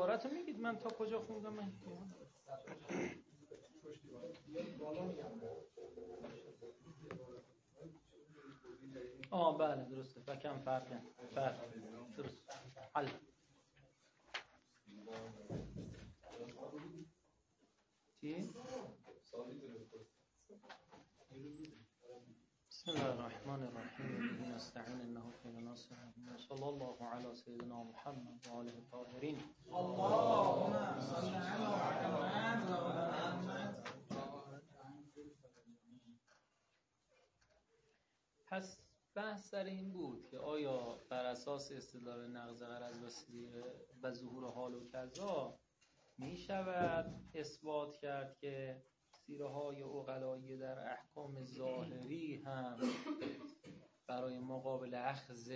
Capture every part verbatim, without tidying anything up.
عبارت رو میگید من تا کجا خوندم من آه بله درسته فکم فرقه فرق درست حل چی؟ بسم الله الرحمن الرحیم به نستعین انه خیر ناصر صلی الله علی سیدنا محمد و آله الطاهرین اللهم صل علی محمد و آل محمد. پس بحث سر این بود که آیا بر اساس استدلال نقض غرض و سیره و ظهور حال و کذا می شود اثبات کرد که سیره های عقلایی در احکام ظاهری هم برای مقابل اخذ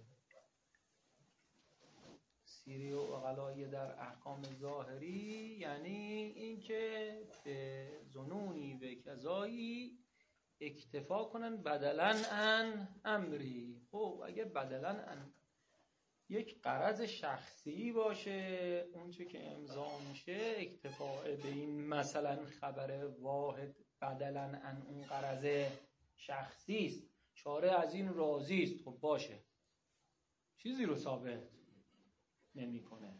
سیره عقلایی در احکام ظاهری یعنی اینکه به ظنونی به کذایی اکتفا کنن بدلاً عن امری. خب اگه بدلاً عن یک غرض شخصی باشه اون چه که امضا میشه اکتفا به این مثلا خبر واحد بدلاً عن اون غرض شخصی است، شارع از این راضی است، خب باشه چیزی رو ثابت نمیکنه.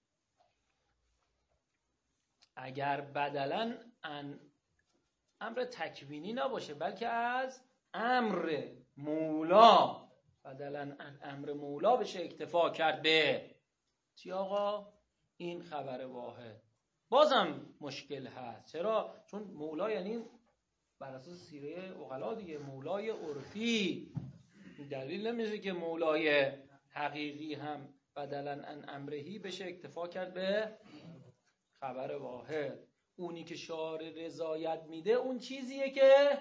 اگر بدلاً عن امر تکوینی نباشه بلکه از امر مولا بدلاً عن امر مولا بشه اکتفا کرد به چی آقا؟ این خبر واحد، بازم مشکل هست. چرا؟ چون مولا یعنی بر اساس سیره عقلا دیگه مولای عرفی، دلیل نمیشه که مولای حقیقی هم بدلاً عن امرهی بشه اکتفا کرد به خبر واحد. اونی که شارع رضایت میده اون چیزیه که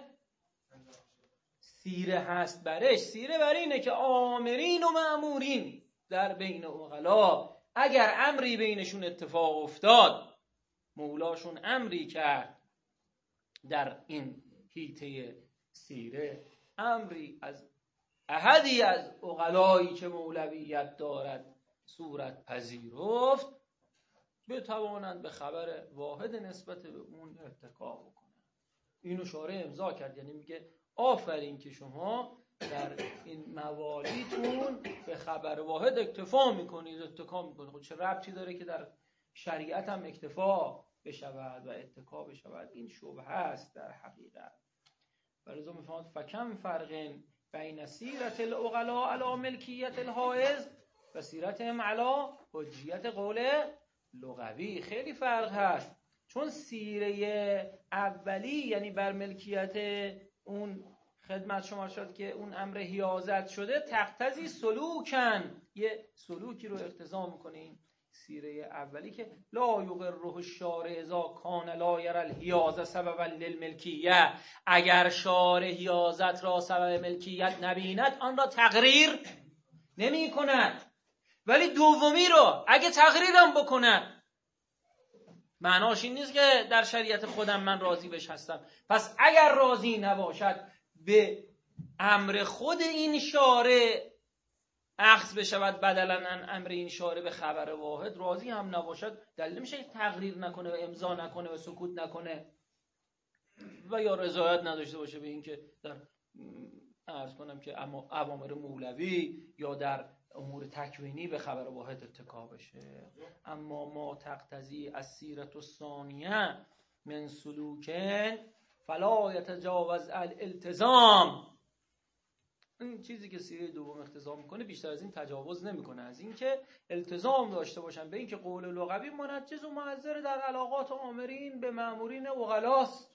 سیره هست برش. سیره بر اینه که آمرین و مأمورین در بین عقلا اگر امری بینشون اتفاق افتاد، مولاشون امری کرد در این حیطه سیره، امری از احدی از عقلایی که مولویت دارد صورت پذیرفت، بتوانند به خبر واحد نسبت به اون ارتکا بکنن. اینو شارع امضا کرد، یعنی میگه آفرین که شما در این موالیتون به خبر واحد اکتفا میکنید، اتکا میکنید. خب چه ربطی داره که در شریعت هم اکتفا بشود و اتکا بشود؟ این شبهه است در حقیقت. ولذا میفهمد فکم فرق بین سیرت العقلاء علی ملکیت الحائز و سیرتهم علی حجیت قول لغوی. خیلی فرق هست، چون سیره اولی یعنی بر ملکیت اون خدمت شما شد که اون امر حیازت شده تقتضی سلوکن، یه سلوکی رو اقتضا میکنه این سیره اولی که لا یقره الشارع اذا کان لا یری الحیازه سببا للملکیه. اگر شارع حیازت را سبب ملکیت نبیند آن را تقریر نمی کند، ولی دومی رو اگه تقریرم بکند معناش این نیست که در شریعت خودم من راضی بش هستم. پس اگر راضی نباشد به امر خود این شارع اخذ بشود بدلاً عن امر این شارع به خبر واحد، راضی هم نباشد دلیل میشه تقریر نکنه و امضا نکنه و سکوت نکنه و یا رضایت نداشته باشه به این که در عرض کنم که اما اوامر مولوی یا در امور تکوینی به خبر واحد اتکا بشه. اما ما تقتضی السیرة الثانیه من سلوکن فلا یتجاوز الالتزام. این چیزی که سیره دوم اقتضا میکنه بیشتر از این تجاوز نمیکنه، از این که التزام داشته باشن به این که قول لغوی منجز و معذر در علاقات آمرین به مأمورین عقلاست.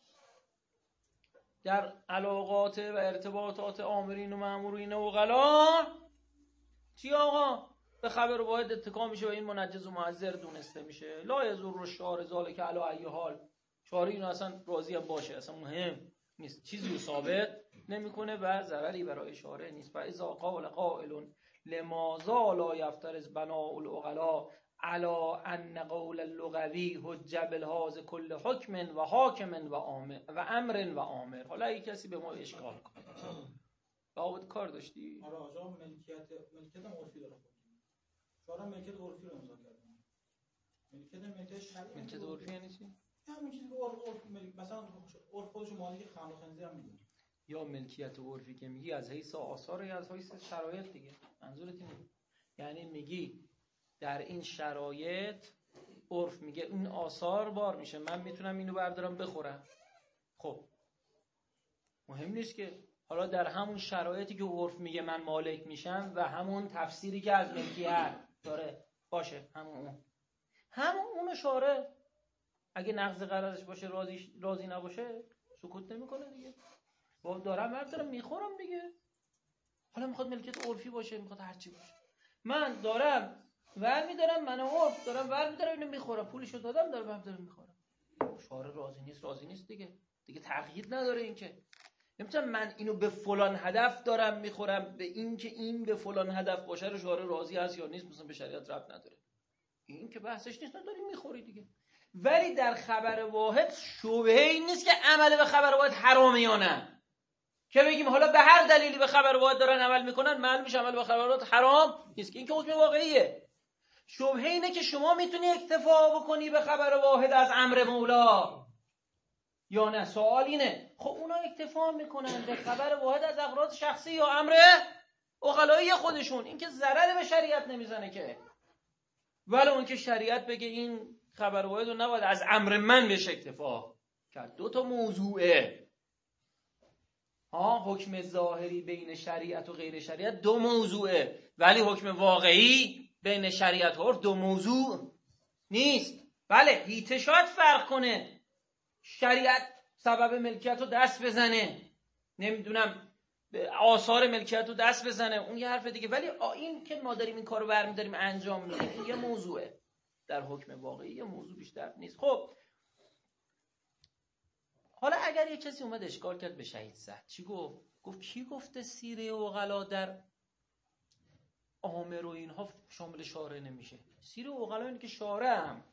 در علاقات و ارتباطات آمرین و مأمورین عقلا چی آقا؟ به خبر واحد اتکا میشه و این منجز و معذر دونسته میشه. لا یضر الشارع ذلک علی ای حال. شارع اینو اصلا راضی هم باشه اصلا مهم نیست، چیزی رو ثابت نمیکنه و ضرری برای شارع نیست. و اذا قال قائل لماذا لا یفترض بناء العقلاء علی ان قول اللغوی حجه بالهاذ کل حکم و حاکم و امر و امر و امر. حالا اگه کسی به ما اشکال کنه باید کار داشتی؟ آره آقا ملکیت ملکیت عرفی داره خودش. شارع ملکیت عرفی رو امضا کرده. ملکیت ملکیت شرعی. ملکیت عرفی یعنی چی؟ همون چیزی که عرف عرف ملک مثلا عرف خودش مالک خمر و خنزیر هم میدونه. یا ملکیت عرفی که میگی از حیث آثار یا از حیث شرایط دیگه. منظورت اینه. یعنی میگی در این شرایط عرف میگه این آثار بار میشه، من میتونم اینو بردارم بخورم. خب مهم نیست که حالا در همون شرایطی که عرف میگه من مالک میشم و همون تفسیری که از ملکیت داره باشه، همون اون همون اون شارع اگه نقض قراردادش باشه راضی راضی نباشه سکوت نمیکنه دیگه. با دارم مرد دارم میخورم دیگه. حالا میخواد ملکیت عرفی باشه، میخواد هرچی باشه، من دارم ور میدارم، من عرف دارم ور میدارم اینو میخورم، پولشو دادم دارم هم دارم میخورم. شارع راضی نیست راضی نیست دیگه. دیگه تقیید نداره این که نمیتونم من اینو به فلان هدف دارم میخورم، به این که این به فلان هدف باشه رو شارع راضی هست یا نیست مثلا به شریعت ربط نداره. این که بحثش نیست، نداری میخوری دیگه. ولی در خبر واحد شبهه این نیست که عمل به خبر واحد حرامه یا نه، که بگیم حالا به هر دلیلی به خبر واحد دارن عمل میکنن معلوم میشه عمل به خبر واحد حرام نیست، که این که حکم واقعیه. شبهه اینه که شما میتونی اکتفا بکنی به خبر واحد از امر مولا یا نه. سوال اینه خب اونا اکتفا میکنن به خبر واحد از اغراض شخصی یا امر عقلایی خودشون، این که ضرر به شریعت نمیزنه که. ولی اون که شریعت بگه این خبر واحد رو نباید از امر من بهش اکتفا کرد. دو تا موضوعه ها، حکم ظاهری بین شریعت و غیر شریعت دو موضوعه، ولی حکم واقعی بین شریعت و عرف دو موضوع نیست. بله هیته شاید فرق کنه، شریعت سبب ملکیت رو دست بزنه، نمیدونم آثار ملکیت رو دست بزنه، اون یه حرف دیگه. ولی این که ما داریم این کارو برمی‌داریم انجام میدیم این یه موضوعه، در حکم واقعی یه موضوع بیشتر نیست. خب حالا اگر یه کسی اومد اشکال کرد به شهید زد، چی گفت؟ گفت کی گفته سیره عقلا در آمر و اینها شامل شارع نمیشه؟ سیره عقلا اینه که شارع هم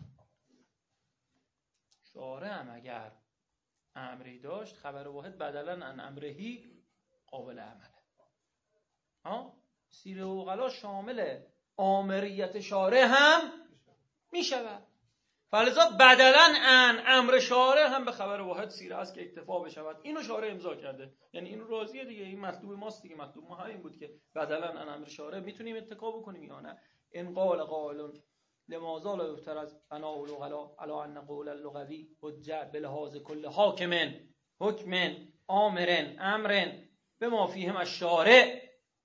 شارع هم اگر امری داشت خبر واحد بدلا عن امرهی قابل عمله. ها سیره عقلا شامل آمریت شارع هم میشود، فلذا بدلا عن امر شارع هم به خبر واحد سیره است که اکتفا بشود. اینو شارع امضا کرده، یعنی اینو راضیه دیگه، این مطلوب ماست دیگه. مطلوب ما همین بود که بدلا عن امر شارع میتونیم اتکا بکنیم یا نه. ان قال قائل لماذا لا یفترض بناء العقلاء على ان قول اللغوی حجه بلحاظ کل حاکم حکم امر امر بما فیهم الشارع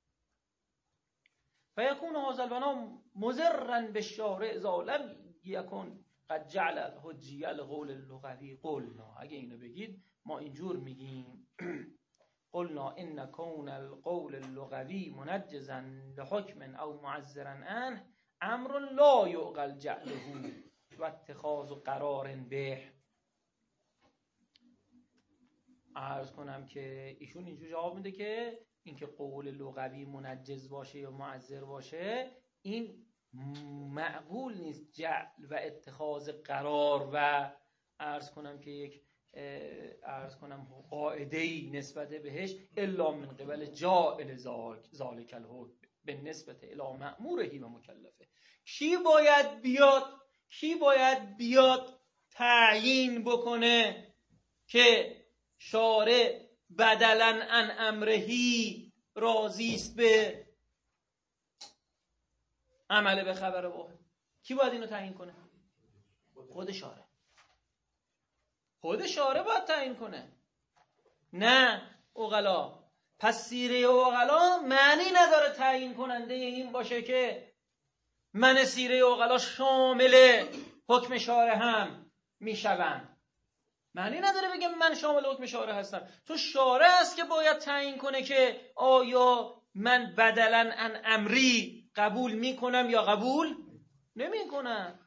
فیکون هذا البناء مضرا بالشارع اذا لم یکن قد جعل الحجیه لقول اللغوی. قلنا اگه اینو بگید ما اینجور میگیم قلنا ان کون القول اللغوی منجزا لحکم او معذرا عنه امر لا یعقل جعله و اتخاذ قرار به. عرض کنم که ایشون اینجور جواب میده که اینکه قول لغوی منجز باشه یا معذر باشه این معقول نیست جعل و اتخاذ قرار و عرض کنم که یک عرض کنم قاعده‌ای نسبت بهش الا من قبل جاعل ذالک الحکم به نسبت الی مأمورهی و مکلفه. کی باید بیاد کی باید بیاد تعیین بکنه که شارع بدلا عن امرهی راضی است به عمل به خبر واحد؟ کی باید اینو تعیین کنه؟ خود شارع. خود شارع باید تعیین کنه، نه عقلا. پس سیره عقلا معنی نداره تعیین کننده این باشه که من سیره عقلا شامل حکم شارع هم میشوم. معنی نداره بگم من شامل حکم شارع هستم، تو شارع است که باید تعیین کنه که آیا من بدلا عن امری قبول میکنم یا قبول نمیکنم.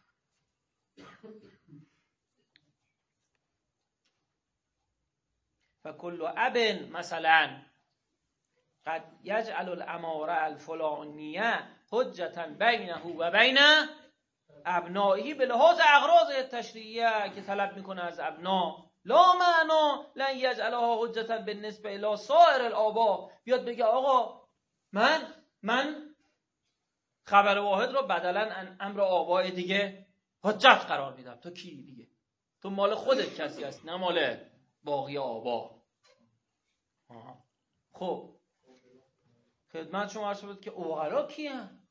فکل اب مثلا قد یجعل الاماره الفلانیه حجتا بینه و بین ابنائه به لحاظ اغراض تشریعیه که طلب میکنه از ابنا، لا معنا لن یجعلها حجتا بالنسبه الی سایر الآباء. بیاد بگه آقا من من خبر واحد رو بدلا امر آباء دیگه حجت قرار میدم. تو کی دیگه؟ تو مال خودت کسی هست، نه مال باقی آبا. آه. خب خدمت شما عرض شد که عقلا کیان؟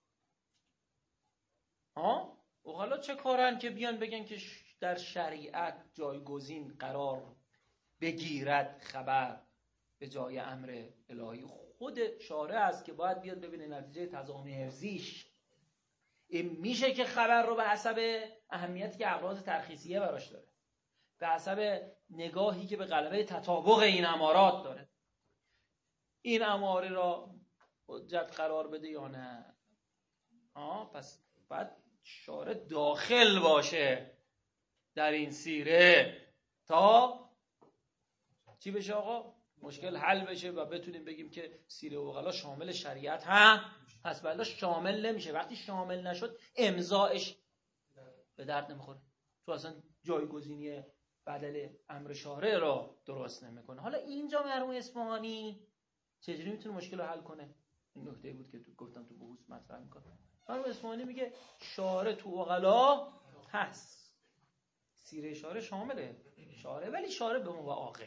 ها؟ عقلا چه کارن که بیان بگن که در شریعت جایگزین قرار بگیرد خبر به جای امر الهی؟ خود شارع است که باید بیاد ببینه نتیجه تضامن حفظیش این میشه که خبر رو به حسب اهمیتی که اغراض ترخیصیه براش داره، به حسب نگاهی که به غلبه تطابق این امارات داره، این اماره را حجت قرار بده یا نه. آه پس باید شارع داخل باشه در این سیره تا چی بشه آقا؟ مشکل حل بشه و بتونیم بگیم که سیره عقلا شامل شریعت هم پس بلا شامل نمیشه. وقتی شامل نشد امضاش به درد نمیخوره، تو اصلا جایگزینی بدل امر شارع را درست نمیکنه. حالا اینجا مرحوم اصفهانی چجوری میتونه مشکل رو حل کنه؟ این نکته بود که تو گفتم تو بحوث مطرح میکنه. مرحوم اصفهانی میگه شارع تو عقلا هست، سیره شارع شامله شارع، ولی شارع به ما عاقل.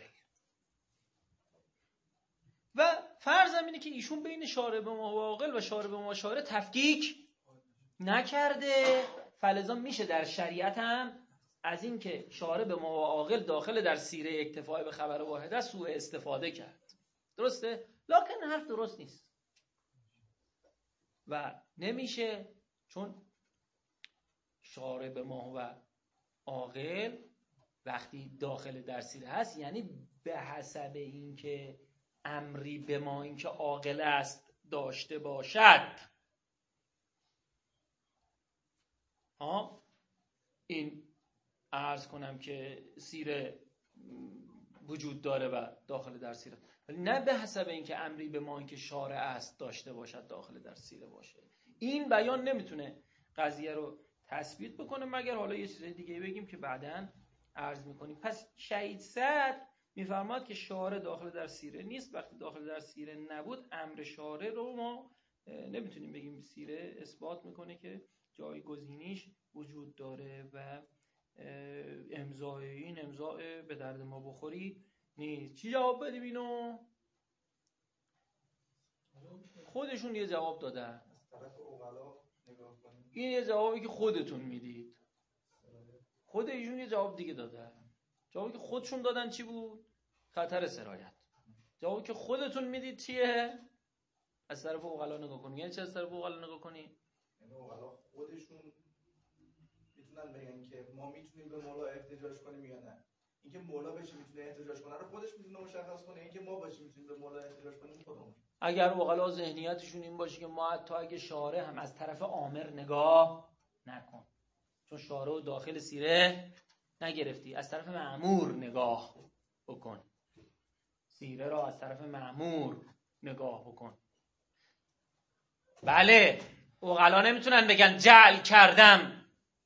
و فرض اینه که ایشون بین شارع به ما عاقل و شارع به ما شارع تفکیک نکرده، فلذا میشه در شریعت هم از این که شارع به ما عاقل داخل در سیره اکتفای به خبر واحده سوء استفاده کرد. درسته؟ لکن حرف درست نیست و نمیشه، چون شارع به ما و عاقل وقتی داخل در سیره هست یعنی به حسب این که امری به ما این که عاقل است داشته باشد. ها این عرض کنم که سیره وجود داره و داخل در سیره، ولی نه به حسب این که امری به ما این که شارع است داشته باشد داخل در سیره باشه. این بیان نمیتونه قضیه رو تثبیت بکنه مگر حالا یه چیز دیگه بگیم که بعداً عرض میکنیم. پس شهید صدر میفرماد که شارع داخل در سیره نیست. وقتی داخل در سیره نبود امر شارع رو ما نمیتونیم بگیم سیره اثبات میکنه که جایگزینیش وجود داره و امضای این امضای به درد ما بخوری نیست. چی جواب بدیم اینو؟ خودشون یه جواب دادن. این یه جوابی که خودتون میدید، خود ایشون یه جواب دیگه دادن. جوابی که خودشون دادن چی بود؟ خطر سرایت. جوابی که خودتون میدید چیه؟ از طرف عقلا نگاه کنید. یعنی چه از طرف عقلا نگاه کنید؟ یعنی عقلا خودشون میتونن بگن که ما میتونیم به مولا احتجاج کنیم یا نه. اینکه مولا بشه میتونه احتجاج کنه رو خودش میتونه مشخص کنه، اینکه ما باشه میتونیم به مولا احتجاج کنیم خودمون. اگر عقلا ذهنیتشون این باشه که ما حتی اگه شارع هم از طرف آمر نگاه نکن، چون شارع رو داخل سیره نگرفتی، از طرف مأمور نگاه بکن، سیره را از طرف مأمور نگاه بکن. بله عقلا نمیتونن بگن جعل کردم،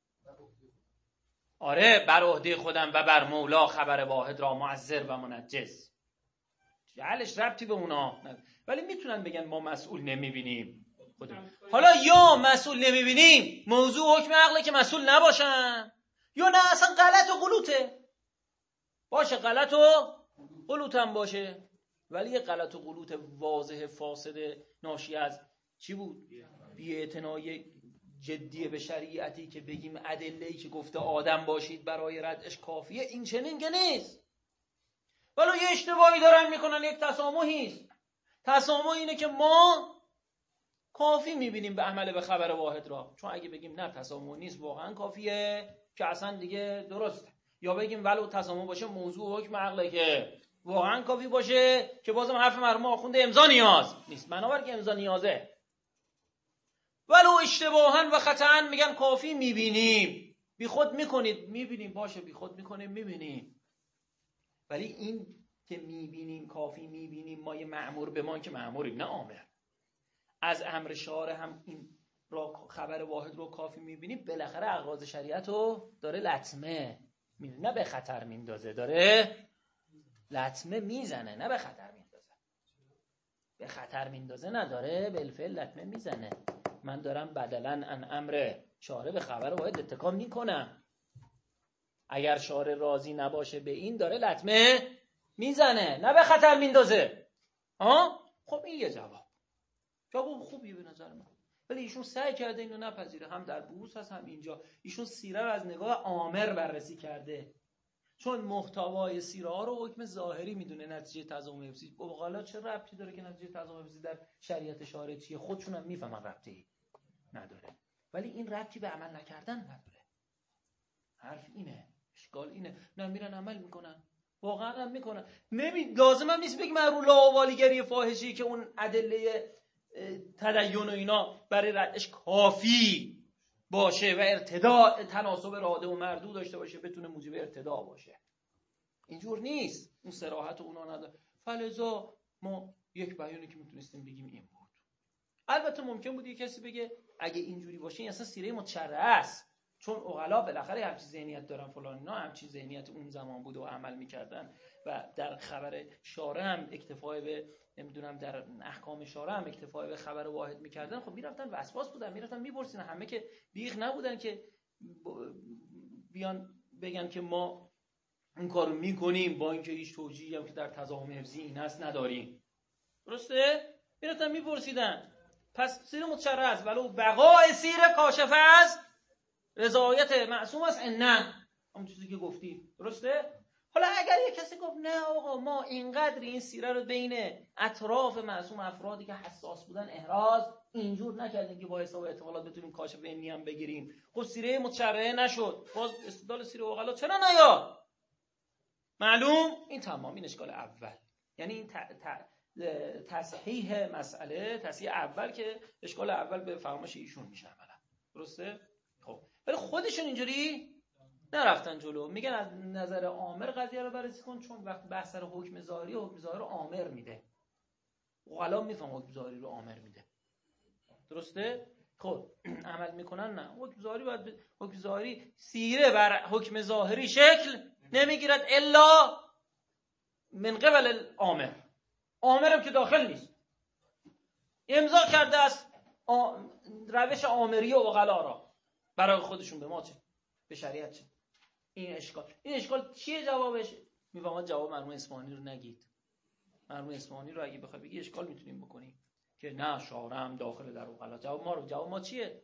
آره بر عهده خودم و بر مولا خبر واحد را معذر و منجز، جعلش ربطی به اونا نداره. ولی میتونن بگن ما مسئول نمیبینیم خودم. حالا یا مسئول نمیبینیم موضوع حکم عقله که مسئول نباشن، یا نه اصلا غلط و غلوطه باشه، غلط و غلوط هم باشه، ولی یه غلط و غلوط واضح فاسد ناشی از چی بود؟ بی‌اعتنایی جدی به شریعتی که بگیم ادله‌ای که گفته آدم باشید برای ردش کافیه، این چنین که نیست. ولی یه اشتباهی دارن میکنن، یک تسامحی است. تسامح اینه که ما کافی میبینیم به عمل به خبر واحد را، چون اگه بگیم نه تسامح نیست واقعا کافیه که اصلا دیگه درسته، یا بگیم ولو تسامح باشه موضوع حکم عقله که واقعا کافی باشه که بازم حرف مرحوم آخونده امضا نیاز نیست، بنابر که امضا نیازه. ولو اشتباهن و خطأن میگن کافی میبینیم، بی خود میکنید میبینیم، باشه بی خود میکنیم میبینیم، ولی این که میبینیم کافی میبینیم ما یه مأمور به ما که مأموریم نه آمر، از امر شارع هم این را خبر واحد رو کافی میبینیم، بالاخره اغراض شریعت رو داره لطمه میزنه، نه به خطر میندازه، داره لطمه میزنه نه به خطر میندازه. به خطر میندازه نداره، بالفعل لطمه میزنه. من دارم بدلاً ان امر شارع به خبر واحد اتکا میکنم. اگر شارع راضی نباشه به این داره لطمه میزنه، نه به خطر میندازه. ها خب این یه جواب، جواب خوبیه به نظر من. ولی ایشون سعی کرده اینو نپذیره، هم در بحوث هست هم اینجا. ایشون سیره رو از نگاه آمر بررسی کرده، چون محتوای سیره ها رو حکم ظاهری میدونه، نتیجه تضامن حفظی. حالا چه ربطی داره که نتیجه تضامن حفظی در شریعت شارع چیه؟ خودشون هم میفهمن ربطی نداره، ولی این ربطی به عمل نکردن نداره. حرف اینه، اشکال اینه. نه میرن عمل میکنن، واقعا هم میکنن. نمی لازم هم نیست بگیم رو لاوالیگری فاحشی که اون ادله تدین و اینا برای ردش کافی باشه و ارتداء تناسب راده و مردود داشته باشه بتونه موجب ارتداء باشه. اینجور نیست، اون صراحت اونا نداره. فلذا ما یک بیانی که میتونستیم بگیم این بود. البته ممکن بود یک کسی بگه اگه اینجوری باشه این اصلا سیره متشرعه است، چون عقلا بالاخره همچین ذهنیت دارن فلان اینا، همچین ذهنیت اون زمان بود و عمل میکردن و در خبر شارع هم اکتفای به نمیدونم در احکام شارع هم اکتفای به خبر واحد میکردن. خب میرفتن وسواس بودن، میرفتن میپرسیدن، همه که بیغ نبودن که بیان بگن که ما این کارو میکنیم با اینکه هیچ توجیهی هم که در تضامن حفظی این هست نداریم. درسته؟ میرفتن میپرسیدن. پس سیر متشرع است، ولو بقاء سیر کاشفه است، رضایت معصوم است. نه همون چیزی که گفتی درسته؟ حالا اگر یک کسی گفت نه آقا ما اینقدر این سیره رو بین اطراف معصوم افرادی که حساس بودن احراز اینجور نکردیم که با حساب احتمالات بتونیم کاشف اینی هم بگیریم، خب سیره متشرعه نشد، باز استدلال سیره عقلا چرا نیاد؟ معلوم این تمام. این اشکال اول، یعنی این ت... ت... تصحیح مسئله، تصحیح اول که اشکال اول به فرمایش ایشون میشه عملا. درسته؟ خب ولی خودشون اینجوری نرفتن جلو، میگن از نظر آمر قضیه رو بررسی کن، چون وقتی بحث سر حکم ظاهری، حکم ظاهری رو آمر میده. عقلا میفهم حکم ظاهری رو آمر میده. درسته؟ خب عمل میکنن نه. حکم ظاهری باید ب... حکم ظاهری سیره بر حکم ظاهری شکل نمیگیرد الا من قبل الامر. آمرم که داخل نیست، امضا کرده است آ... روش آمری و عقلا را برای خودشون. به ما چه؟ به شریعت چه؟ این اشکال. این اشکال چیه جوابش؟ میفهمم جواب مرحوم اصفهانی رو نگید. مرحوم اصفهانی رو اگه بخوای بگی اشکال میتونیم بکنیم که نه شارع هم داخل در عقلا. جواب ما رو جواب ما چیه؟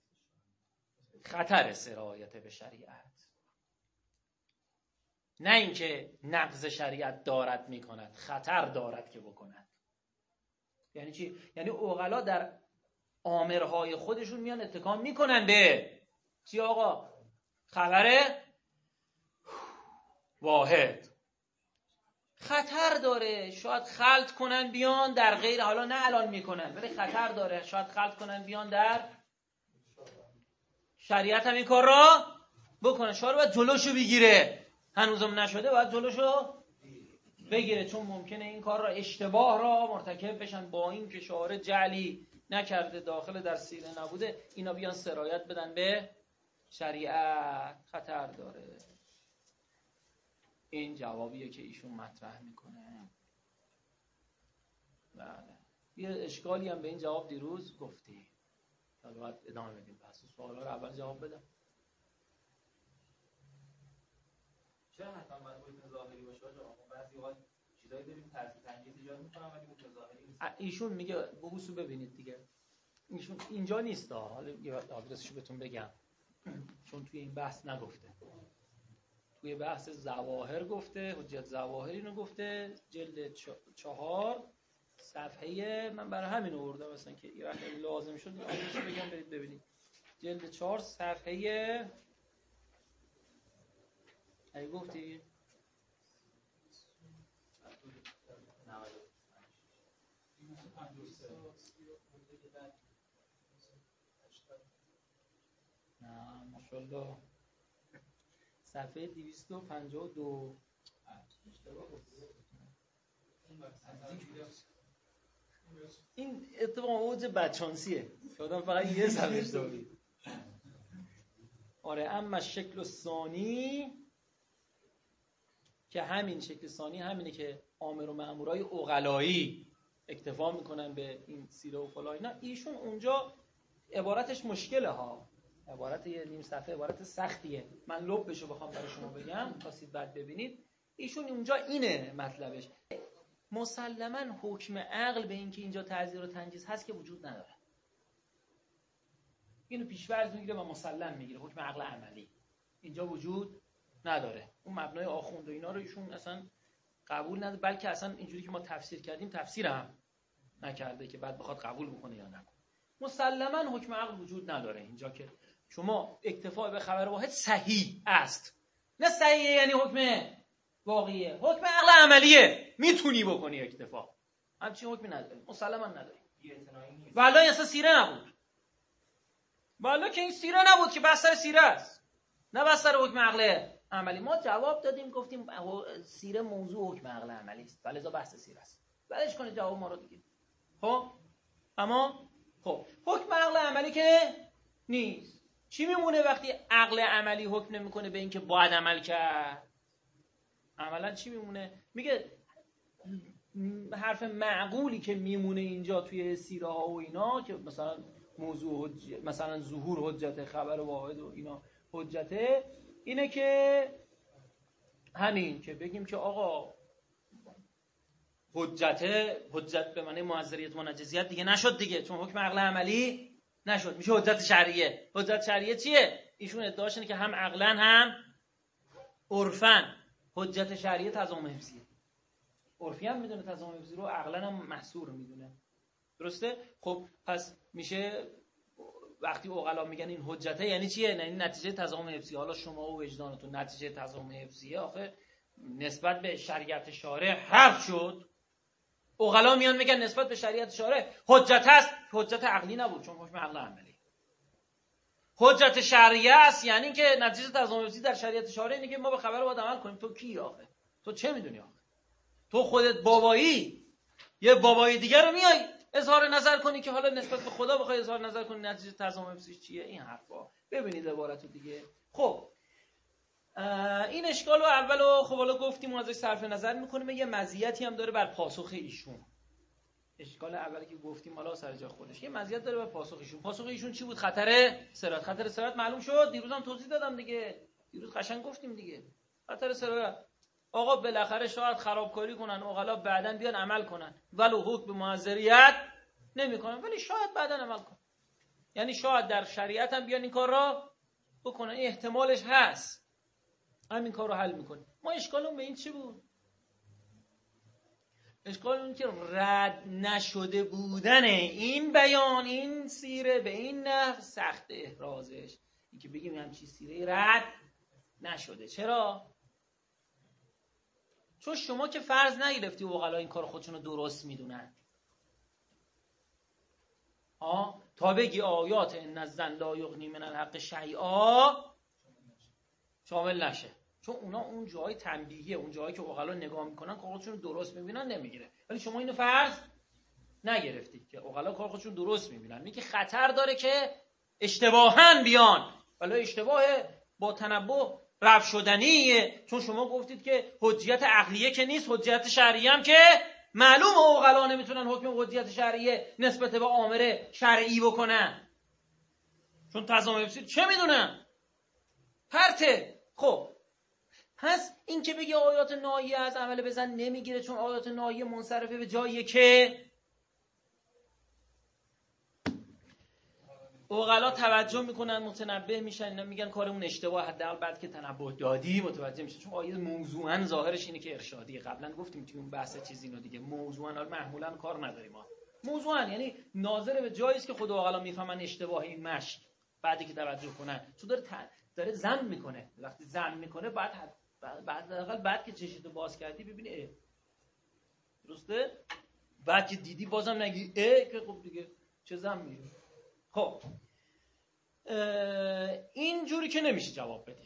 خطر سرایت به شریعت، نه اینکه نقض شریعت دارد میکند، خطر دارد که بکند. یعنی چی؟ یعنی عقلا در آمرهای خودشون میان اتکا میکنن به چی آقا؟ خبر واحد. خطر داره شاید خلط کنن بیان در غیر، حالا نه الان میکنن ولی خطر داره شاید خلط کنن بیان در شریعت هم این کار را بکنن. شاید باید جلوشو بگیره، هنوزم نشده باید جلوشو بگیره، چون ممکنه این کار را اشتباه را مرتکب بشن با این که شارع جعلی نکرده، داخل در سیره نبوده، اینا بیان سرایت بدن به شریعت. خطر داره. این جوابیه که ایشون مطرح میکنه. بله. یه اشکالی هم به این جواب دیروز گفتی، حالا باید ادامه بدیم. پس سوالا رو اول جواب بدم. چرا حتما باید حکم ظاهری باشه؟ آقا بعضی وقت چیزایی داریم ترتیب تنجیز ایجاد میکنن ولی حکم ظاهری نیست. ایشون میگه بحثو ببینید دیگه، ایشون اینجا نیست. حالا یه آدرسشو بهتون بگم، چون توی این بحث نگفته. توی بحث ظواهر گفته، حجت ظواهری اینو گفته، جلد چهار صفحه، من برای همین آوردم مثلا که یه وقت لازم شد آدرسشو بگم برید ببینید. جلد چهار صفحه ای گفتی؟ نه ماشاءالله صفحه دویست و پنجاه و دو. این اتفاق اوج بچانسیه، شادم فقط یه صفحه دارید. آره اما شکل ثانی که همین شکل ثانی همینه که آمر و مأمورای عقلایی اکتفا میکنن به این سیره و فلان اینا. ایشون اونجا عبارتش مشکله ها، عبارت یه نیم صفحه عبارت سختیه، من لبشو بخوام برای شما بگم خواستید بعد ببینید. ایشون اونجا اینه مطلبش. مسلماً حکم عقل به اینکه اینجا تعزیر و تنجیز هست که وجود نداره. اینو پیش‌فرض میگیره و مسلم میگیره، حکم عقل عملی اینجا وجود نداره. اون مبنای آخوند و اینا رو ایشون اصلا قبول نداره، بلکه اصلا اینجوری که ما تفسیر کردیم تفسیر هم نکرده که بعد بخواد قبول بکنه یا نکنه. مسلماً حکم عقل وجود نداره اینجا که شما اکتفا به خبر واحد صحیح است. نه صحیحه یعنی حکم واقعیه، حکم عقل عملیه، میتونی بکنی اکتفا. همچین حکمی نداره، مسلماً نداره. والله اصلا سیره نبود، والله که این سیره نبود که بستر سیره است، نه بستر حکم عقل عملی. ما جواب دادیم گفتیم سیره موضوع حکم عقل عملی است، ولی ازا بحث سیره است. بعدش کنید جواب ما رو دیگه. خب اما خب حکم عقل عملی که نیست، چی میمونه وقتی عقل عملی حکم نمیکنه به اینکه باید عمل کرد؟ عملا چی میمونه؟ میگه حرف معقولی که میمونه اینجا توی سیره ها و اینا که مثلا موضوع حج... مثلا ظهور حجت، خبر واحد و اینا حجته، اینه که همین که بگیم که آقا حجت حجت به معنی معذریت منجزیت دیگه نشد دیگه، چون حکم عقل عملی نشد، میشه حجت شرعیه. حجت شرعیه چیه؟ ایشون ادعاش اینه که هم عقلا هم عرفاً حجت شرعیه تضامن حفظیه. عرفی هم میدونه تضامن حفظی رو، عقلا هم محصور میدونه. درسته؟ خب پس میشه وقتی عقلا میگن این حجته یعنی چیه؟ یعنی نتیجه تضامن حفظی. حالا شما و وجدانتون نتیجه تضامن حفظیه، آخه نسبت به شریعت شارع حرف شد. عقلا میان میگن نسبت به شریعت شارع حجت هست، حجت عقلی نبود چون حکم عقل عملی. حجت شرعیه است یعنی که نتیجه تضامن حفظی در شریعت شارع اینه که ما به خبر باید عمل کنیم. تو کی آخه؟ تو چه میدونی آخه؟ تو خودت بابایی، یه بابایی دیگر رو میای اظهار نظر کنی که حالا نسبت به خدا بخوای اظهار نظر کنی نتیجه تضامن حفظی چیه؟ این حرفا ببینید عبارتو دیگه. خب این اشکال رو اولو خب حالا گفتیم و ازش صرف نظر میکنیم. یه مزیتی هم داره بر پاسخ ایشون. اشکال اولی که گفتیم حالا سر جای خودش، یه مزیت داره بر پاسخ ایشون. پاسخ ایشون چی بود؟ خطر سرایت. خطر سرایت معلوم شد، دیروزم توضیح دادم دیگه، دیروز قشنگ گفتیم دیگه. خطر سرایت آقا بالاخره شاید خرابکاری کنن عقلا بعدن بیان عمل کنن، ولو حکم معذریت نمیکنن، ولی شاید بعدن عمل کنن. یعنی شاید در شریعت هم بیان این کار را بکنن، این احتمالش هست، همین کار رو حل میکنه. ما اشکالمون به این چی بود؟ اشکال اون که رد نشده بودن این بیان، این سیره به این نحو سخت احرازش، این که بگیم همچی سیره رد نشده. چرا؟ چون شما که فرض نگرفتی عقلا این کار خودشون رو درست میدونن آه تا بگی آیات ان الظن لا یغنی من الحق شیئا شامل نشه، چون اونا اون جای تنبیهیه، اون جایی که عقلا نگاه میکنن کار خودشون رو درست میبینن نمیگیره، ولی شما اینو فرض نگرفتی که عقلا کار خودشون درست میبینن. میگه خطر داره که اشتباهاً بیان، ولی اشتباه با تنبه رفع شدنیه، چون شما گفتید که حجیت عقلیه که نیست، حجیت شرعیه هم که معلوم عقلا نمیتونن حکم حجیت شرعیه نسبت به امر شرعی بکنن، چون تضامن حفظی چه میدونن پرته. خب پس این که بگی آیات ناهیه از عمل بزن نمیگیره، چون آیات ناهیه منصرفه به جاییه که عقلا توجه میکنن، متنبه میشن، اینا میگن کارمون اشتباه، حداقل بعد که تنبه دادی متوجه میشه، چون آیه موضوعاً ظاهرش اینه که ارشادیه. قبلا گفتیم توی اون بحث چیزی اینو دیگه، موضوعاً حالا معمولاً کار نداریم ما، موضوعاً یعنی ناظر به جایی است که خود عقلا میفهمن اشتباه این مشک بعدی که توجه کنن، چون داره ت... داره ظن میکنه. وقتی ظن میکنه بعد حد... بعد حداقل بعد که چشیدو باز کردی ببینی اه. درسته؟ بعد که دیدی بازم نگی اه که خب دیگه چه ظن میشه. خب این جوری که نمیشه جواب بدی.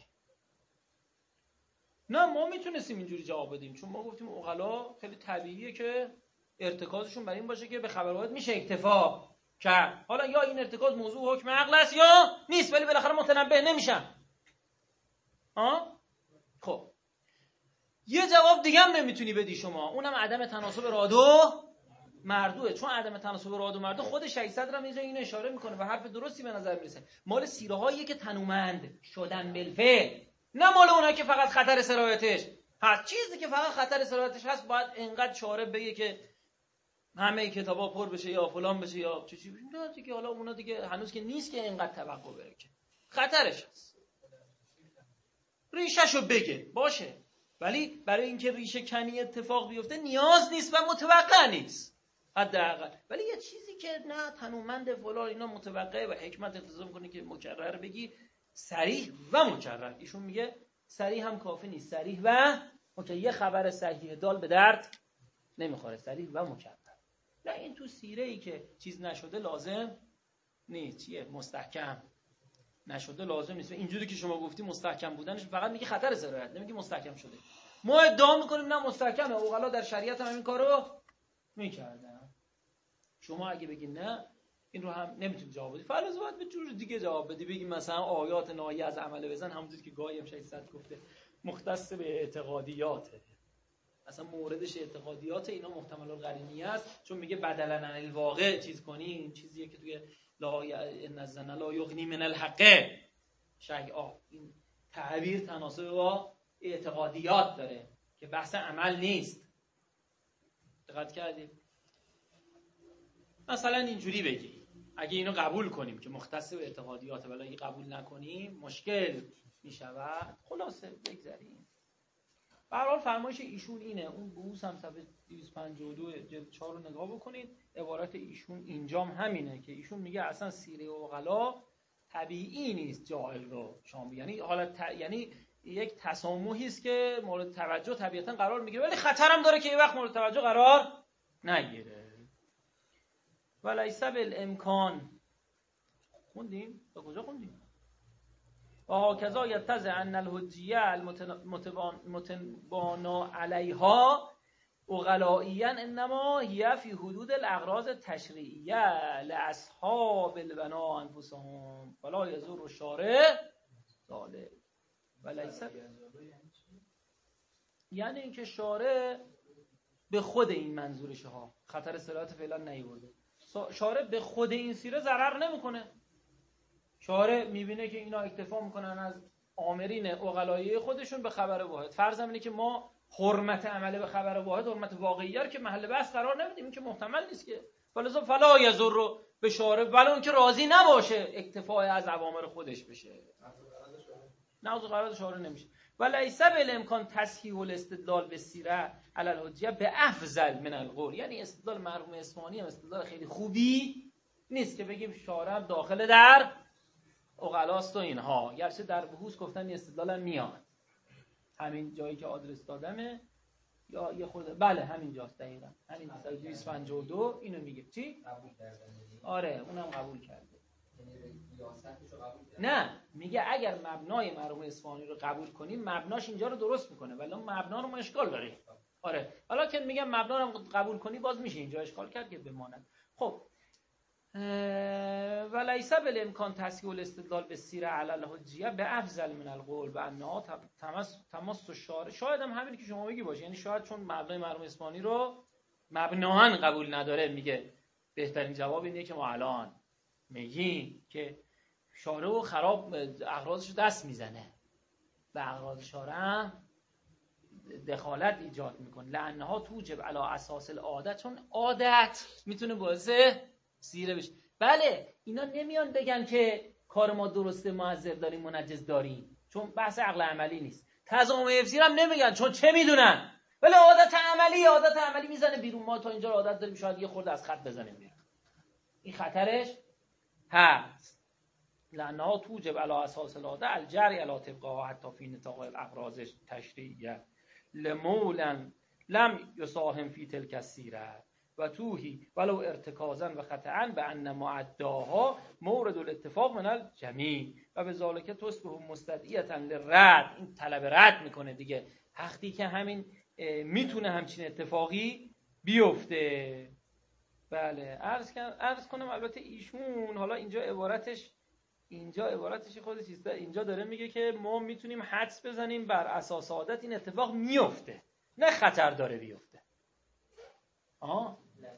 نه ما میتونستیم اینجوری جواب بدیم، چون ما گفتیم عقلا خیلی طبیعیه که ارتکازشون بر این باشه که به خبر واحد میشه اکتفا کرد. حالا یا این ارتکاز موضوع حکم عقل است یا نیست، ولی بالاخره متنبه نمیشن. ها؟ خب یه جواب دیگه هم نمیتونی بدی شما، اونم عدم تناسب راد و مردوه، چون عدم تناسب راد و مردو خود ششصد هم اینجا اینو اشاره میکنه و حرف درستی به نظر میرسه. مال سیره هایی که تنومند شدن بالفعل، نه مال اونایی که فقط خطر سرایتش هست. چیزی که فقط خطر سرایتش هست باید انقدر شارع بگه که همه کتابا پر بشه یا فلان بشه یا چه چی بشه دیگه. حالا اونا دیگه هنوز که نیست که انقدر توقع بره که خطرش هست، ریشه‌شو بگه باشه. ولی برای اینکه ریشه کنی اتفاق بیفته نیاز نیست و متوقع نیست حداقل. ولی یه چیزی که نه تنومند فلان اینا متوقعه و حکمت اقتضا میکنه که مکرر بگی، صریح و مکرر. ایشون میگه صریح هم کافی نیست، صریح و مکرر. یه خبر صحیح دال به درد نمیخوره، صریح و مکرر. نه این تو سیره ای که چیز نشده لازم نیست، چیه مستحکم نشده لازم نیست. اینجوری که شما گفتی مستحکم بودنش فقط میگه خطر سرایت، نمیگه مستحکم شده. ما ادعا میکنیم نه مستحکمه، اوغلا در شریعت هم این کارو میکردن. شما اگه بگی نه این رو هم نمیتونی جواب بدی، فرض باید به جور دیگه جواب بدی، بگی مثلا آیات ناهی از عمل بزن، همونجوری که گاهی هم ششصد گفته مختص به اعتقادیاته، اصلا موردش اعتقادیات، اینا محتمل القرینیه است، چون میگه بدلا عن الواقع چیز کنی. این چیزیه که توی لا ان الظن لا یغنی من الحق شیئا، این تعبیر تناسب با اعتقادیات داره که بحث عمل نیست. دقت کردید؟ مثلا اینجوری بگی اگه اینو قبول کنیم که مختص به اعتقادیات، ولی اگه قبول نکنیم مشکل میشود. خلاصه بگذاریم. به هر حال فرمایش ایشون اینه. اون بحوث هم صفحه دویست و پنجاه و دو جلد چهار رو نگاه بکنید، عبارت ایشون اینجام همینه که ایشون میگه اصلا سیره اوغلا طبیعی نیست جاهل رو شام، یعنی حالت ت... یعنی یک تسامحی است که مورد توجه طبیعتا قرار میگیره، ولی خطرم داره که یه وقت مورد توجه قرار نگیره. ولیس بالامکان خوندیم؟ تا کجا خوندیم؟ و هاکذا یتضح ان الحجیه المتبانا علیها اغلائیا انما هی فی حدود الاغراض التشریعیه لاصحاب البنا انفسهم فلا یضر الشارع ذلک. ولیس یعنی اینکه شارع به خود این منظورشه ها خطر صلاحات فعلا نیورده، شارع به خود این سیره ضرر نمیکنه. شارع میبینه که اینا اکتفا میکنن از آمرین اغلایی خودشون به خبر واحد. فرض اینه که ما حرمت عمله به خبر واحد، حرمت واقعیه رو که محل بحث قرار نمیدیم، این که محتمل نیست که. فلذا فلا یضر رو به شارع ولی اون که راضی نباشه اکتفا از اوامر خودش بشه، نه از قرار شارع نمیشه. ولیس بالامکان تصحیح الاستدلال بالسیره علی الحجیه به افضل من القول. یعنی استدلال مرحوم اصفهانی هم استدلال خیلی خوبی نیست که بگیم شارع داخل در اغلاست و اینها، گرچه در بحوث گفتن استدلال هم میاد همین جایی که آدرس دادمه یا یه خورده، بله همین جاست دقیقا، همین دویست و پنجاه و دو اینو میگه. چی؟ آره اونم قبول کرده. نه میگه اگر مبنای مرحوم اصفهانی رو قبول کنیم مبناش اینجا رو درست میکنه، ولی مبنا رو ما اشکال داریم. آره حالا که میگم مبنا رو قبول کنی باز میشه اینجا اشکال کرد که بماند. خب ولیس بالامکان تصحیح الاستدلال بالسیره علی الحجیه به افضل من القول و انها تمس تماس الشارع. شاید هم همین که شما میگی باشه، یعنی شاید چون مبنای مرحوم اصفهانی رو مبناً قبول نداره، میگه بهترین جواب اینه که ما الان میگیم که شارع رو خراب اغراضش دست میزنه و اغراض شارع دخالت ایجاد میکنه. لانها توجب علی اساس العادت، چون عادت میتونه باعث سیره بشه. بله اینا نمیان بگن که کار ما درسته معذر داریم منجز داریم، چون بحث عقل عملی نیست. تضامن حفظی هم نمیگن چون چه میدونن، ولی عادت عملی عادت عملی میزنه بیرون. ما تا اینجا عادت داریم شاید یه خورده از خط بزنیم بیرون، این خطرش هست. لانها توجب علی اساس العاده الجری علی طبقها حتی فی نطاق الاغراض تشریعیه لمولا لم یساهم فی تلک السیره و توهی ولو ارتکازا و خطأ به ان معداها مورد الاتفاق من الجمیع و به ذالک تصبح مستدعیه للرد. این طلب رد میکنه دیگه، وقتی که همین میتونه همچین اتفاقی بیفته. بله عرض کنم عرض کنم البته ایشون حالا اینجا عبارتش اینجا عبارتش خود چیزه، اینجا داره میگه که ما میتونیم حدس بزنیم بر اساس عادت این اتفاق میفته، نه خطر داره بیفته. آها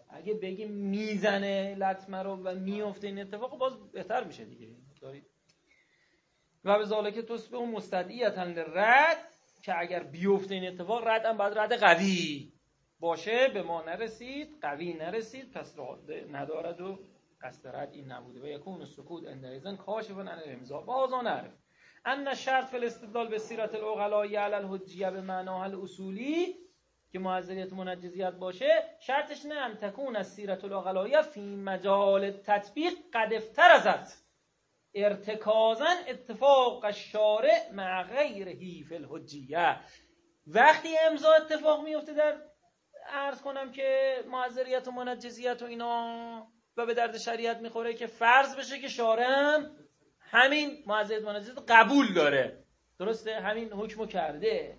اگه بگی میزنه لطمه رو و میفته این اتفاق باز بهتر میشه دیگه. دارید و به ذالک تصبح اون مستدعیتا للرد، که اگر بیفته این اتفاق رد هم باید رد قوی باشه، به ما نرسید، قوی نرسید، پس ندارد و قصد رد این نبوده. و یکون سکوت اندرزن کاشفا عن الامضاء و هذا نعرف ان شرط فی الاستدلال به سیرت العقلاء علی الحجیه به معناها الاصولی، که معذریت منجزیت باشه، شرطش نه ان تکون از سیرت العقلاء فی مجال تطبیق قد افترضت ارتکازا اتفاق الشارع مع غیره فی الحجیه. وقتی امضا اتفاق میفته در عرض کنم که معذریت و منجزیت و اینا و به درد شریعت میخوره، که فرض بشه که شارع هم همین معذریت و منجزیت قبول داره، درسته، همین حکمو کرده.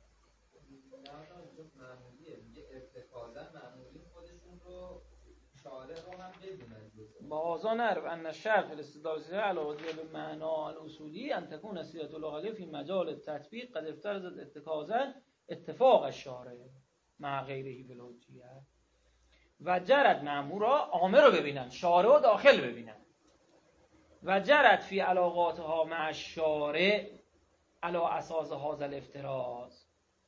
بازا نعرف ان الشرط الاستدلال علاوه بر معنا الاصولی ان تكون السیرة العقلاء فی مجال التطبیق قد افترضت اتخاذا اتفاق الشارع مع غیره بالحجیه. و جرت مأمورا عامه رو ببینن، شارع رو داخل ببینن. و جرت فی علاقاتها مع الشارع علی اساس هذا الافتراض.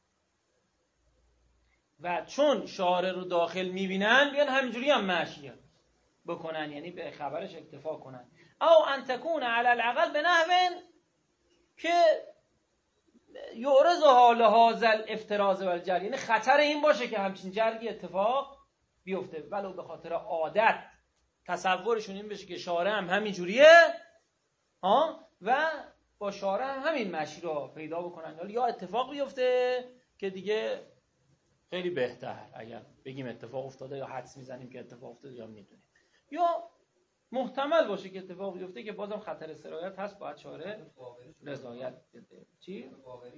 و چون شارع رو داخل میبینن بیان همینجوری هم مشی بکنن، یعنی به خبرش اکتفا کنن. او ان تکون علی الاقل به نحو که یعرضها لهذا الافتراض والجر، یعنی خطر این باشه که همچین جرگی اتفاق بیفته، ولو به خاطر عادت تصورشون این بشه که شارع هم همین جوریه ها، و با شارع هم همین مشی رو پیدا بکنن، یا اتفاق بیفته که دیگه خیلی بهتر اگر بگیم اتفاق افتاده، یا حدس میزنیم که اتفاق افتاده یا میدونیم، یا محتمل باشه که اتفاق بیفته که بازم خطر سرایت هست، باید شارع رضایت بده. چی؟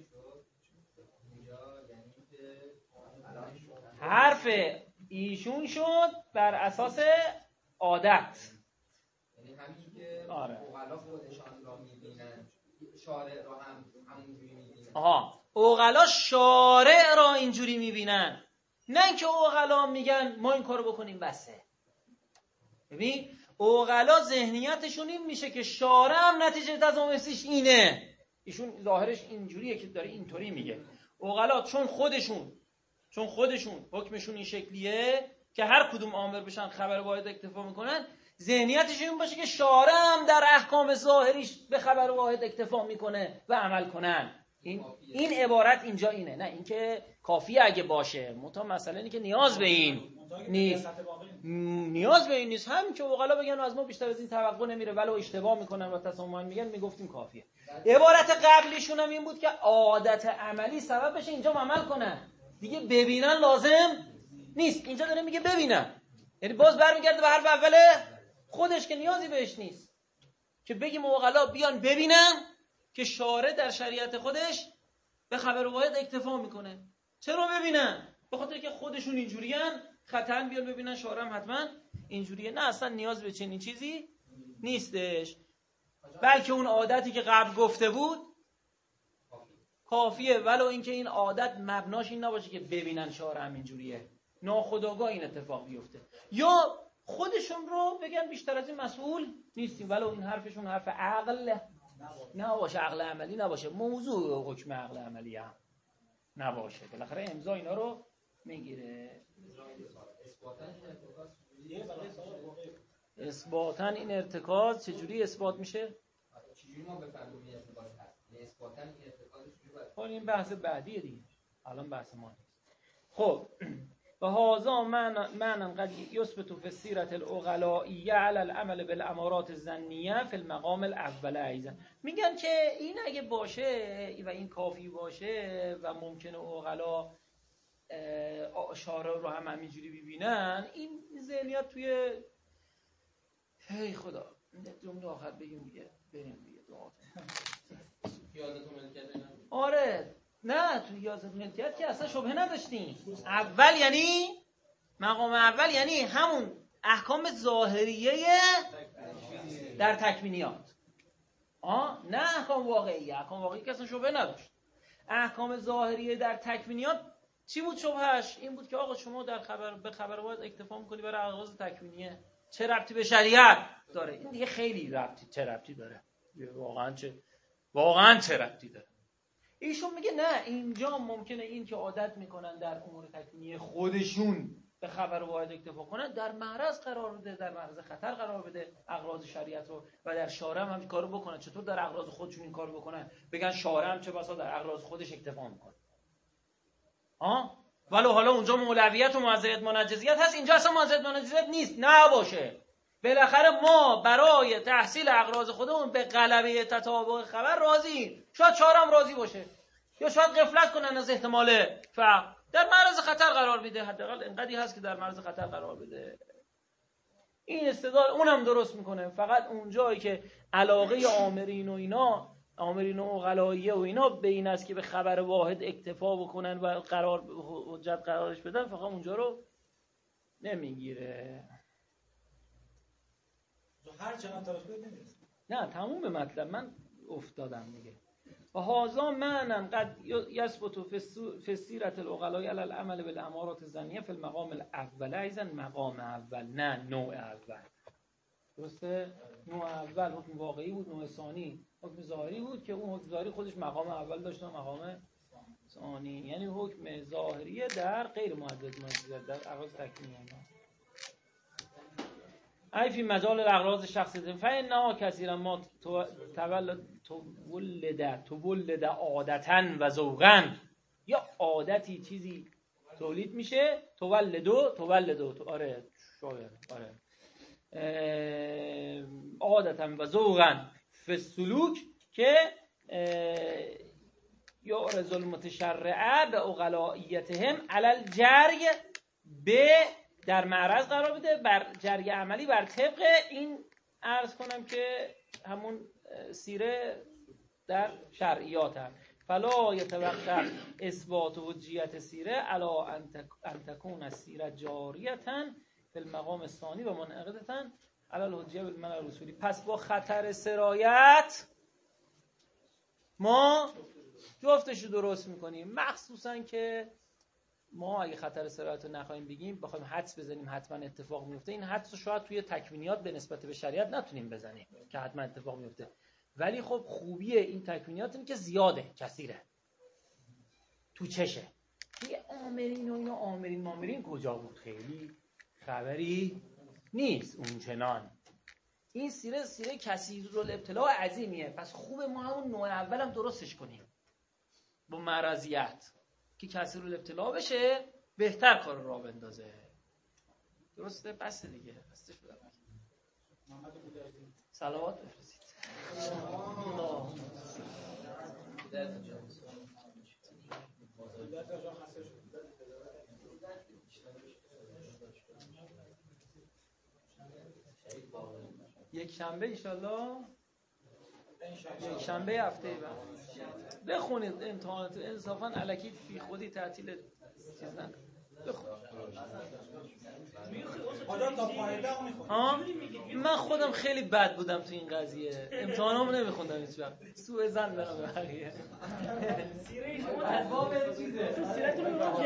حرف ایشون شد بر اساس عادت، یعنی همین که آره عقلا خودشان را میبینن شارع را هم همونجوری میبینن. آها، عقلا شارع را اینجوری میبینن، نه اینکه عقلا میگن ما این کارو بکنیم بسه. ببین عقلا ذهنیتشون این میشه که شارع هم نتیجه تضامنش اینه، ایشون ظاهرش اینجوریه که داره اینطوری میگه. عقلا چون خودشون چون خودشون حکمشون این شکلیه که هر کدوم آمر بشن خبر واحد اکتفا میکنن، ذهنیتشون این باشه که شارع هم در احکام ظاهریش به خبر واحد اکتفا میکنه و عمل کنن. این این عبارت اینجا اینه، نه اینکه کافیه اگه باشه، متا مثلا اینه که نیاز به این نیست، نیاز به این نیست، هم که عقلا بگن از ما بیشتر از این توقع نمیره ولو اشتباه میکنن و تسامحاً میگن میگفتیم کافیه. عبارت قبلیشون هم این بود که عادت عملی سبب بشه اینجا عمل کنن، دیگه ببینن لازم نیست. اینجا داره میگه ببینن، یعنی باز برمیگرده به حرف اوله خودش که نیازی بهش نیست که بگیم عقلا بیان ببینن که شارع در شریعت خودش به خبر واحد اکتفا میکنه. چرا ببینن؟ به خاطر که خودشون اینجورین، خطاً بیان ببینن شارع هم حتما اینجوریه. نه اصلا نیاز به چنین چیزی نیستش، بلکه اون عادتی که قبل گفته بود کافیه، ولو اینکه این عادت مبناش این نباشه که ببینن شارع هم اینجوریه، ناخودآگاه این اتفاق بیفته، یا خودشون رو بگن بیشتر از این مسئول نیستیم، ولو این حرفشون حرف عقل نباشه، عقل عملی نباشه، موضوع حکم عقل عملی هم نباشه، بالاخره امضا اینا رو میگیره. اثباتاً این ارتکاز چجوری اثبات میشه؟ چجوری ما بفهمیم این ارتکاز هست؟ اثباتاً این ارتکازش چجوریه؟ این بحث بعدیه دیگه، الان بحث ما نیست. خب و هذا معنی قد یثبت فی السیرة العقلائیه علی العمل بالامارات الظنیه فی المقام الاول ایضا. میگن که این اگه باشه و این کافی باشه و ممکنه عقلا شارع رو هم همینجوری ببینن، این ذهنیت توی هی خدا جمله آخر بگیم دیگه بریم دیگه دعا. یادتون ملکیت اینا؟ آره نه توی یازده ملکیت که اصلا شبهه نداشتیم. اول یعنی مقام اول یعنی همون احکام ظاهریه در تکوینیات، آه نه احکام واقعی. احکام واقعی که اصلا شبهه نداشت. احکام ظاهریه در تکوینیات چی بود شبهش؟ این بود که آقا شما در خبر به خبر واحد اکتفا میکنی برای اغراض تکوینیه، چه ربطی به شریعت داره؟ این دیگه خیلی ربطی چه ربطی داره، واقعا چه واقعا چه ربطی داره. ایشون میگه نه، اینجا ممکنه این که عادت میکنن در امور تکوینی خودشون به خبر واحد اکتفا کنن در معرض قرار بده، در معرض خطر قرار بده اغراض شریعت رو، و در شارع هم این کارو بکنن. چطور در اغراض خودشون این کارو بکنن؟ بگن شارع هم چه بسا در اغراض خودش اکتفا میکنه. ها ولو حالا اونجا مولویت و معذریت منجزیت هست، اینجا اصلا معذریت منجزیت نیست، نباشه. بالاخره ما برای تحصیل اغراض خودمون به غلبه تطابق خبر راضییم. شاید چهارم راضی باشه یا شاید غفلت کنن از احتمال فهم، در معرض خطر قرار میده، حداقل اینقدری هست که در معرض خطر قرار بده. این استدلال اونم درست میکنه. فقط اون جایی که علاقه آمرین و اینا، آمرین و عقلاییه و اینا به این است که به خبر واحد اکتفا بکنن و قرار حجت قرارش بدن، فقط اونجا رو نمیگیره. هر چقدر تلاش کنید نمیرسه. نه تموم مطلب من افتادم دیگه. و هازا معنن قد یثبت فی سیرت العقلاء علی العمل بالامارات الظنیه فی المقام الاول، ایضا مقام اول نه نوع اول. درسته؟ نوع اول حکم واقعی بود، نوع ثانی حکم ظاهری بود که اون حکم ظاهری خودش مقام اول داشت و مقام ثانی، یعنی حکم ظاهریه در غیر معدد منجزیت، در اغراض تکوینی. ای فی مجال الاغراض شخصیه فإنها کثیرا ما تولد تولد تولد عادتا و ذوقا، یا عادتی چیزی تولید میشه، تولدو تولدو تو آره شاید آره عادتا و ذوقا فی السلوک که یعرض المتشرع به عقلائیتهم علی الجری به در معرض قرار بده بر جرگ عملی بر طبق این، عرض کنم که همون سیره در شرعیات هم. فلا یتوقف اثبات حجیت سیره علا ان تکون السیره جاریتا فی المقام الثانی و منعقدتا علی الحجیه بالمنع الرسولی. پس با خطر سرایت ما جفتشو درست میکنیم، مخصوصا که ما اگه خطر سرایت رو نخواهیم بگیم، بخوایم حدس بزنیم حتما اتفاق میفته، این حدس رو شاید توی تکوینیات به نسبت به شریعت نتونیم بزنیم که حتما اتفاق میفته، ولی خب خوبیه این تکوینیات اینه که زیاده، کثیره، تو چشه. یه آمرین و اینا آمرین مامرین کجا بود؟ خیلی خبری نیست اونچنان. این سیره سیره کثیرالابتلاء عظیمیه، پس خوبه ما همون نوع اولم درستش کنیم با مرضیت که کثیرالابتلاء بشه، بهتر کار را بندازه. درسته؟ بس دیگه بسش بدم. صلوات بفرستید. یک شنبه انشالله، یک شنبه هفته بعد بخونید امتحانات، انصافا الکی فی خودی تعطیل چیز نکن، بخونید. ها من خودم خیلی بد بودم تو این قضیه، امتحانامو نمیخوندم هیچ وقت، سوء ظن دارم به بقیه.